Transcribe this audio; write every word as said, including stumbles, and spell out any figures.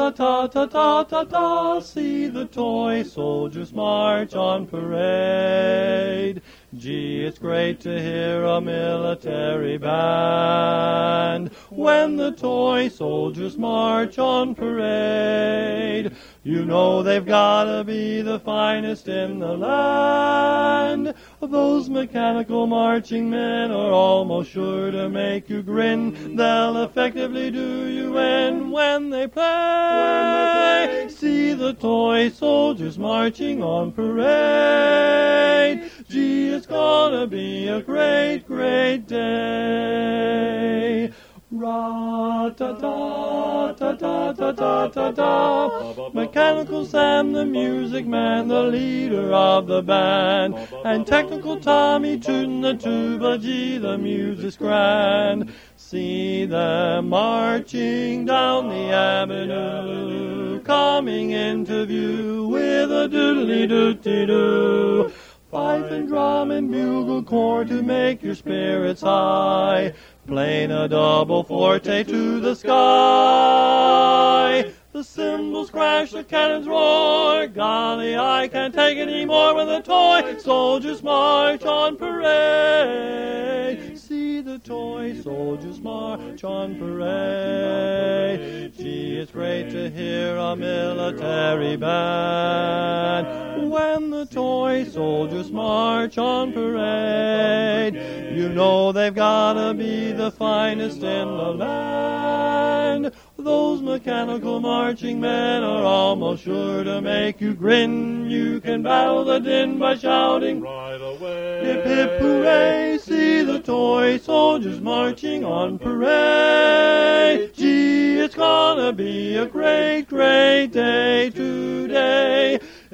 Ra-ta-ta-ta-ta-ta, see the toy soldiers march on parade. Gee, it's great to hear a military band when the toy soldiers march on parade. You know they've gotta be the finest in the land. Those mechanical marching men are almost sure to make you grin. They'll effectively do you in when they play. When they play. See the toy soldiers marching on parade. Gee, it's gonna be a great, great day. Ra-ta-ta-ta-ta-ta-ta-ta. Mechanical Sam, the music man, the leader of the band, and Technical Tommy tootin' the tuba. Gee, the music's grand. See them marching down the avenue, coming into view with a doodly-doo-dee-doo. Fife and drum and bugle corps to make your spirits high, playing a double forte to the sky. The cymbals crash, the cannons roar. Golly, I can't take any more when the toy soldiers march on parade. See the toy soldiers march on parade. Gee, it's great to hear a military band when the toy soldiers march on parade. You know they've gotta be the finest in the land. Those mechanical marching men are almost sure to make you grin. You can battle the din by shouting right away. Hip hip hooray, see the toy soldiers marching on parade. Gee, it's gonna be a great, great day today.